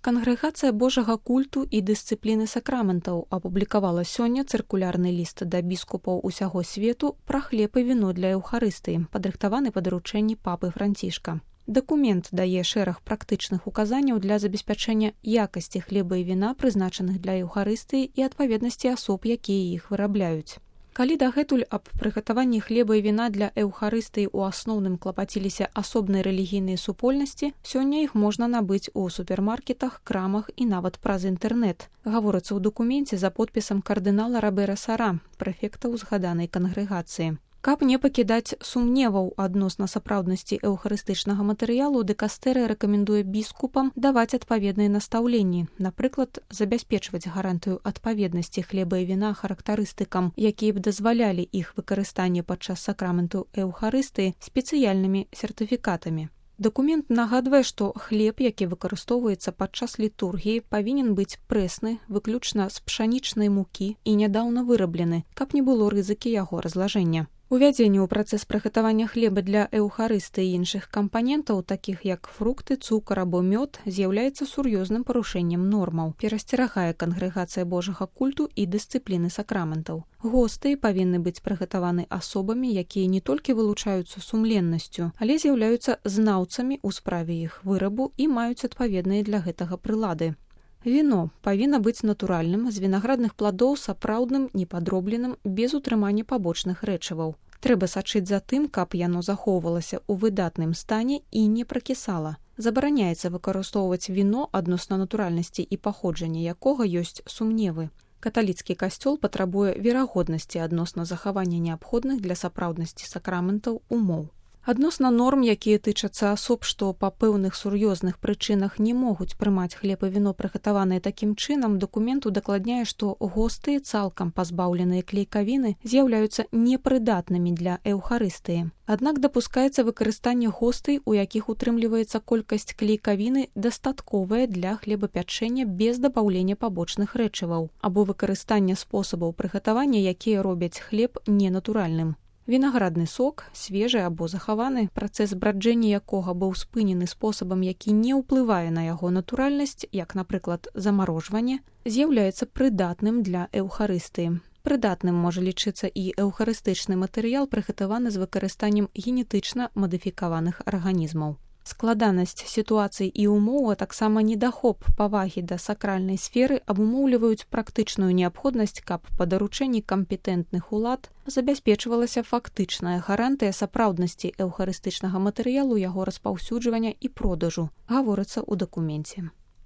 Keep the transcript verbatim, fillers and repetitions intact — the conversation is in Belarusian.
Кангрэгацыя Божага культу і дысцыпліны сакраментаў апублікавала сёння цыркулярны ліст да біскупаў усяго свету пра хлеб і віно для эўхарыстыі, падрыхтаваны па даручэнні папы Францішка. Дакумент дае шэраг практычных указанняў для забеспячэння якасці хлеба і віна, прызначаных для эўхарыстыі і адпаведнасці асоб, якія іх вырабляюць. Калі дагэтуль аб прыгатаванні хлеба і віна для эўхарыстыі ў асноўным клапаціліся асобныя рэлігійныя супольнасці, сёння іх можна набыць у супермаркетах, крамах і нават праз інтэрнэт. Гаворыцца ў дакуменце за подпісам кардынала Робера Сара, прэфекта ўзгаданай кангрэгацыі. Каб не пакідаць сумневаў адносна сапраўднасці эўхарыстычнага матэрыялу, дыкастэрыя рэкамендуе біскупам даваць адпаведныя настаўленні, напрыклад, забяспечваць гарантыю адпаведнасці хлеба і віна характарыстыкам, якія б дазвалялі іх выкарыстанне падчас сакраменту эўхарыстыі спецыяльнымі сертыфікатамі. Дакумент нагадвае, што хлеб, які выкарыстоўваецца падчас літургіі, павінен быць прэсны, выключна з пшанічнай мукі і нядаўна выраблены, каб не было рызыкі яго разлажэння. Увядзенне ў працэс прыгатавання хлеба для эўхарыстыі і іншых кампанентаў, такіх як фрукты, цукар або мёд, з'яўляецца сур'ёзным парушэннем нормаў, перасцерагае кангрэгацыя Божага культу і дысцыпліны сакраментаў. Госты павінны быць прыгатаваны асобамі, якія не толькі вылучаюцца сумленнасцю, але з'яўляюцца знаўцамі ў справе іх вырабу і маюць адпаведныя для гэтага прылады. Віно павінна быць натуральным, з вінаградных пладоў сапраўдным, непадробленым, без утрымання пабочных рэчываў. Трэба сачыць за тым, каб яно захоўвалася ў выдатным стане і не пракісала. Забараняецца выкарыстоўваць віно адносна натуральнасці і паходжання якога ёсць сумневы. Каталіцкі касцёл патрабуе верагоднасці адносна захавання неабходных для сапраўднасці сакраментаў умоў. Адносна норм, якія тычацца асоб, што па пэўных сур'ёзных прычынах не могуць прымаць хлеб і віно, прыгатаваныя такім чынам, дакумент удакладняе, што госты, цалкам пазбаўленыя клейкавіны, з'яўляюцца непрыдатнымі для эўхарыстыі. Аднак дапускаецца выкарыстанне гостай, у якіх утрымліваецца колькасць клейкавіны дастатковая для хлебапячэння без дабаўлення пабочных рэчываў, або выкарыстання спосабаў прыгатавання, якія робяць хлеб ненатуральным. Вінаградны сок, свежы або захаваны, працэс браджэння якога быў спынены спосабам, які не ўплывае на яго натуральнасць, як, напрыклад, замарожванне, з'яўляецца прыдатным для эўхарыстыі. Прыдатным можа лічыцца і эўхарыстычны матэрыял, прыгатаваны з выкарыстаннем генетычна мадыфікаваных арганізмаў. Складанасць сітуацый і умоў, а таксама недахоп павагі да сакральнай сферы абумоўліваюць практычную неабходнасць, каб па даручэнні кампетэнтных улад забяспечвалася фактычная гарантыя сапраўднасці эўхарыстычнага матэрыялу, яго распаўсюджвання і продажу, гаворыцца ў дакуменце.